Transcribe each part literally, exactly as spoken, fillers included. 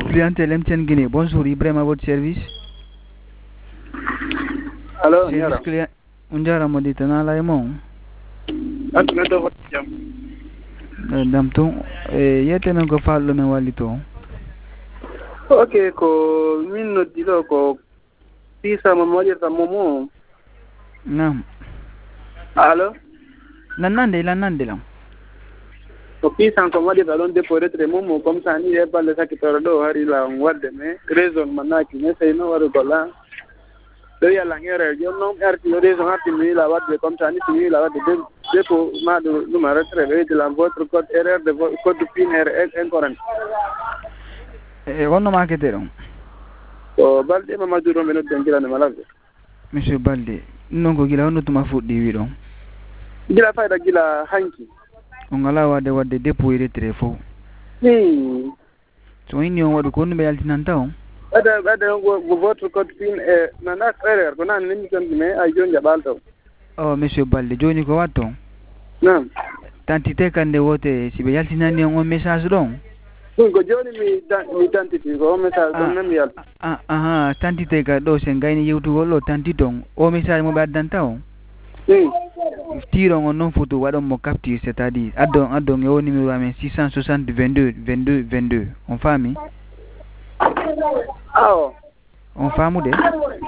clientèle M T N Guinée. Bonjour, Ibrahim à votre service. Allô, Service client. Unjara modita na la mo. Atme do jam. Damto e yete men ko fallo men walito. Okay, ko min no dilo ko pisa mo mo ta momo. Nam. Allô? Lan nande lan nande lam. Ko pisa ko mo ta don de pour être momo comme ça ni e balle sa ki tordo hari la wadde me raison manaki ne sey no waro gola. Do yalla ngere yo no arti raison arti mi la wadde comme ça ni mi la wadde de de ko ma do numero tre de la votre code erreur de code pin erreur incorrect. E wonno marketero. O balde mama duro meno dengira ne malabe. Monsieur Balde, non ko gila wonno tuma fuddi wi don. Gila fayda gila hanki. On ngala wadde wadde dépôt retrait fo. Hmm. So inni on wadu ko no be yaltinanta on. Ada ada go votre code pin e nana erreur ko nan ni tan me ay jonja balto. Oh monsieur Balde joni ko watto. Naam. Tantité kande wote si be yaltinani on message don. Ko joni mi mi tantiti ko message don nam yal. Ah ah tantité ka do sen gayni yewtugol lo tantiton o message mo be addanta on. Hmm. Tiro on non photo wadon mo capture c'est-à-dire addon addon e o numéro amen six cent soixante vingt-deux vingt-deux vingt-deux on fami. Awo. On famu de.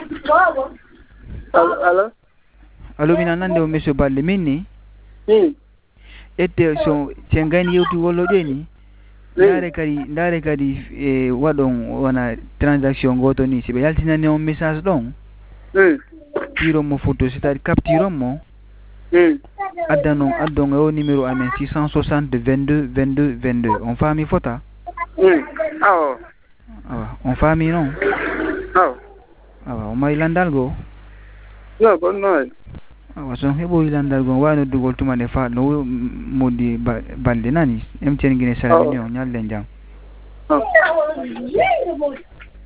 Allo. Allo mina nande o monsieur Balde minni. Hmm. Ette so sen gayni yewtugol lo deni. Ndare kadi ndare kadi e wadon wana transaction goto ni si be yaltinani on message don. Hmm. Tiro mo photo c'est-à-dire capture mo. Hmm. Addanon addon e o numéro amen six cent soixante vingt-deux vingt-deux vingt-deux on fami fota. Hmm. Awo. Awa on fami non. Awo. Awa o may landal go. No ko no. Awa son hebo landal go wano dugol tuma ne fa no modi Balde nani M T N Guinée salami on nyalle jam. Oh.